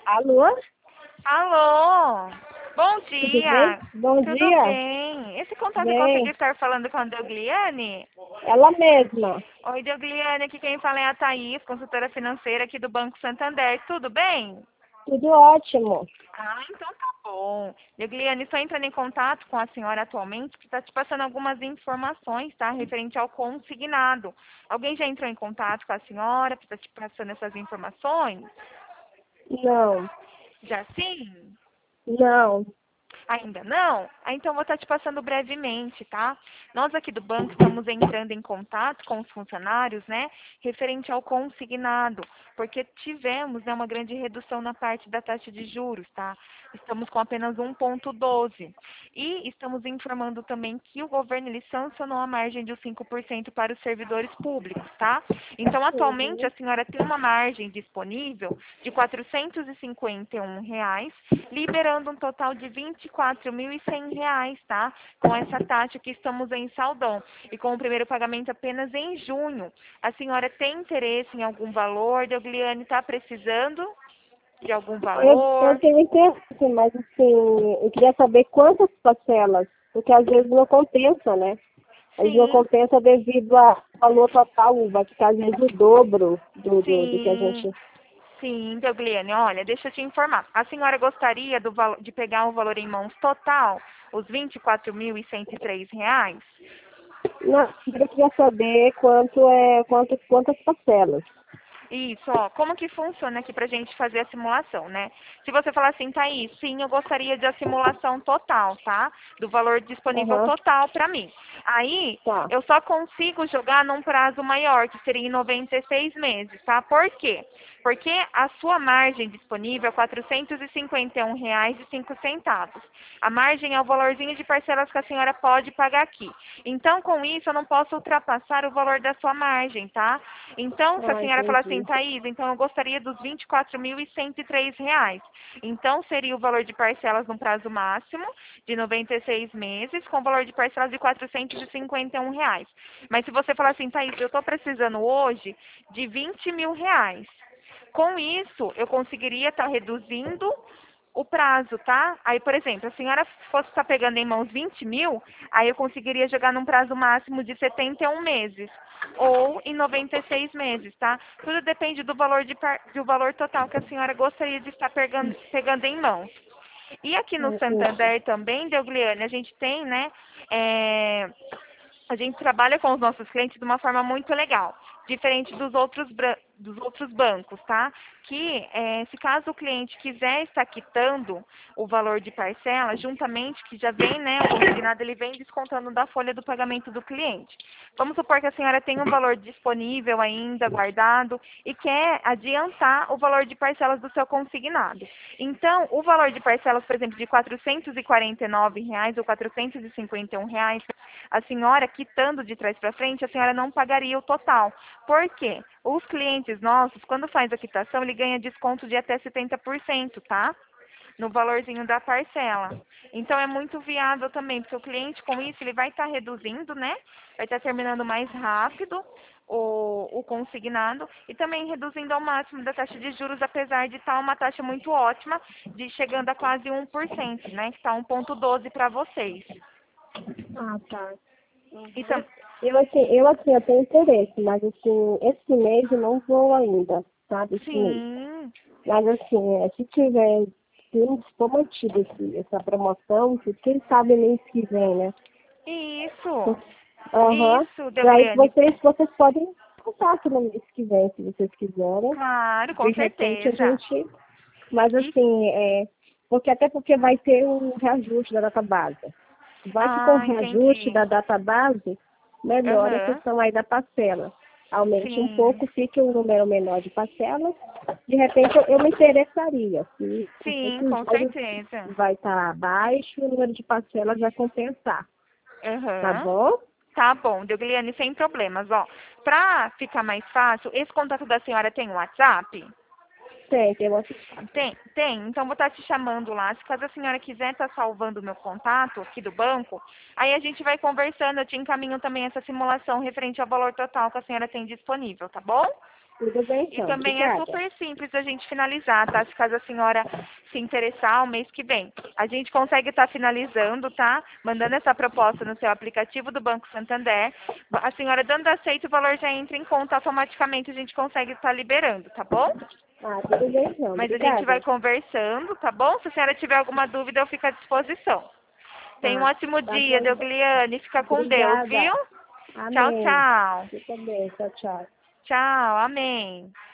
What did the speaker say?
Alô? Alô, bom Tudo bem? dia, Bom tudo dia. bem? Esse contato eu consegui Bem, estar falando com a Degliane? ela mesma. Oi, Degliane, aqui quem fala é a Thaís, consultora financeira aqui do Banco Santander, tudo bem? Tudo ótimo. Ah, então tá bom. Degliane, estou entrando em contato com a senhora atualmente, que está te passando algumas informações, tá? Referente ao consignado. Alguém já entrou em contato com a senhora, que está te passando essas informações? Não, Já sim? não. Ainda não? Ah, então vou estar te passando brevemente, tá? Nós aqui do banco estamos entrando em contato com os funcionários, né, referente ao consignado, porque tivemos, né, uma grande redução na parte da taxa de juros, tá? Estamos com apenas 1,12. E estamos informando também que o governo ele sancionou a margem de 5% para os servidores públicos, tá? Então, atualmente, a Uhum. senhora tem uma margem disponível de R$ 451, liberando um total de R$ 24.100, tá? Com essa taxa que estamos em saldão. E com o primeiro pagamento apenas em junho. A senhora tem interesse em algum valor? Degliane está precisando de algum Eu valor? tenho interesse, mas assim, eu queria saber quantas parcelas, porque às vezes não compensa, né? Às vezes não Sim, compensa devido ao valor total, vai ficar às vezes o dobro do que a sim. gente... Sim, Degliane, olha, deixa eu te informar. A senhora gostaria de pegar o valor em mãos total, os R$ 24.103? Não, eu queria saber quantas parcelas. Isso, ó, como que funciona aqui pra gente fazer a simulação, né? Se você falar assim, Thaís, sim, eu gostaria de a simulação total, tá? Do valor disponível Aham, total pra mim. Aí, tá. eu só consigo jogar num prazo maior, que seria em 96 meses, tá? Por quê? Porque a sua margem disponível é R$ 451,05. A margem é o valorzinho de parcelas que a senhora pode pagar aqui. Então, com isso, eu não posso ultrapassar o valor da sua margem, tá? Então, se a Ah, senhora falar assim, entendi. Thaís, então eu gostaria dos R$ 24.103. Então, seria o valor de parcelas no prazo máximo de 96 meses, com valor de parcelas de R$ 451. Mas se você falar assim, Thaís, eu estou precisando hoje de R$ 20.000. Com isso, eu conseguiria estar reduzindo o prazo, tá? Aí, por exemplo, a senhora fosse estar pegando em mãos 20 mil, aí eu conseguiria jogar num prazo máximo de 71 meses ou em 96 meses, tá? Tudo depende do valor do valor total que a senhora gostaria de estar pegando em mãos. E aqui Ah, no entendi. Santander também, Degliane, a gente tem, né, a gente trabalha com os nossos clientes de uma forma muito legal, diferente dos outros bancos, tá? Que se caso o cliente quiser estar quitando o valor de parcela, juntamente que já vem, né, o consignado ele vem descontando da folha do pagamento do cliente. Vamos supor que a senhora tem um valor disponível ainda, guardado, e quer adiantar o valor de parcelas do seu consignado. Então, o valor de parcelas, por exemplo, de R$ 449 ou R$ 451, a senhora quitando de trás para frente, a senhora não pagaria o total. Por quê? Os clientes nossos, quando faz a quitação, ele ganha desconto de até 70%, tá? No valorzinho da parcela. Então é muito viável também, porque o cliente com isso ele vai estar reduzindo, né? Vai estar terminando mais rápido o consignado e também reduzindo ao máximo da taxa de juros, apesar de estar uma taxa muito ótima, de chegando a quase 1%, né? Que está 1,12 para vocês. Ah, tá. E tam... Eu tenho interesse, mas assim, esse mês eu não vou ainda, sabe, esse mês. Sim, Mas assim, se tiver, se for mantido essa promoção, quem sabe mês que vem, né? isso, Aham. isso, E aí Degliane. vocês podem contar aqui no mês que vem, se vocês quiserem. Claro, De com repente a certeza. gente. Mas E... assim, até porque vai ter um reajuste da data base. Vai que com o Ah, reajuste entendi. da data base, melhora a Aham, questão aí da parcela. Aumente um sim. pouco, fique um número menor de parcelas. De repente eu me interessaria. Se Sim, os com juros certeza. vai estar baixo, o número de parcelas vai compensar. Tá Aham. bom? Tá bom, Degliane, sem problemas. Ó, pra ficar mais fácil, esse contato da senhora tem um WhatsApp? Tem WhatsApp. Tem, tem. Então vou estar te chamando lá. Se caso a senhora quiser estar salvando o meu contato aqui do banco, aí a gente vai conversando. Eu te encaminho também essa simulação referente ao valor total que a senhora tem disponível, tá bom? Tudo bem, E então. também é Obrigada. super simples a gente finalizar, tá? Se caso a senhora se interessar, o mês que vem. A gente consegue estar finalizando, tá? Mandando essa proposta no seu aplicativo do Banco Santander. A senhora dando aceito, o valor já entra em conta automaticamente, a gente consegue estar liberando, tá bom? Ah, tudo bem, então. Mas a gente vai Obrigada. conversando, tá bom? Se a senhora tiver alguma dúvida, eu fico à disposição. Tenha um Tá, ótimo tá dia, bom. Deogliane. Fica com Deus, Obrigada. viu? Tchau, Amém. tchau. Você também. Tchau, tchau. Tchau, amém.